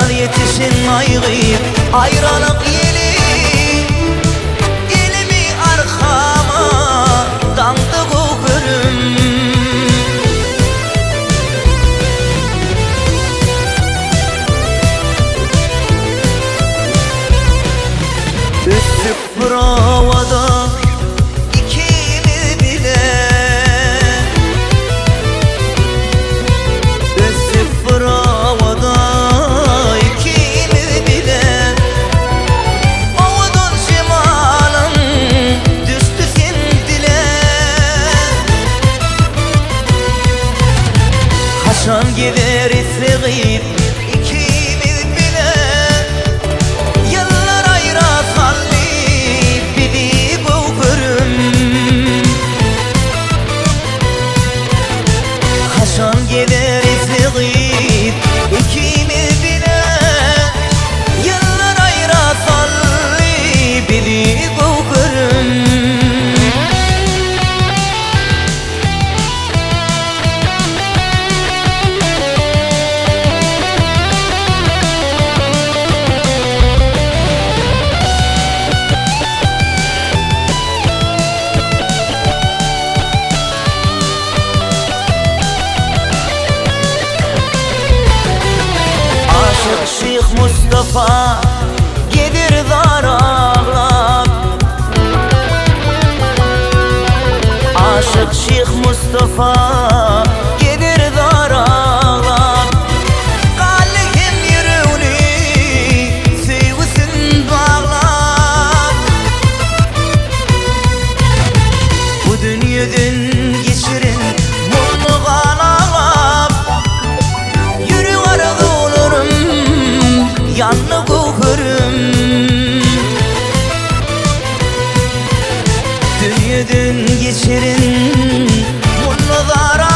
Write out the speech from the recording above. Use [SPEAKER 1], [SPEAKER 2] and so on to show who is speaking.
[SPEAKER 1] Yal yetişin aygıyıp ayrılık yeli, elimi arkama dandı kokurum. Üstüp provada ikimiz bile, üstüp provada ikimiz bile. Ovudun şimalın düştü sindile. Haşan gider isliğip ikimiz bile. Yıllar ayra sallayıp bizi kokurum. Haşan gider isliğip ikimiz bile. Yıllar ayra sallayıp bizi kokurum. Şeyh Mustafa gelir zar ağlap, aşık Şeyh Mustafa gelir zar ağlap. Kalbim yüreğini sevsin bağlap. Bu dünyadan geçirin mutlu kalalap. Yürü arada olurum, yanına kokurum. Dünyadan geçirin mutlu zarar.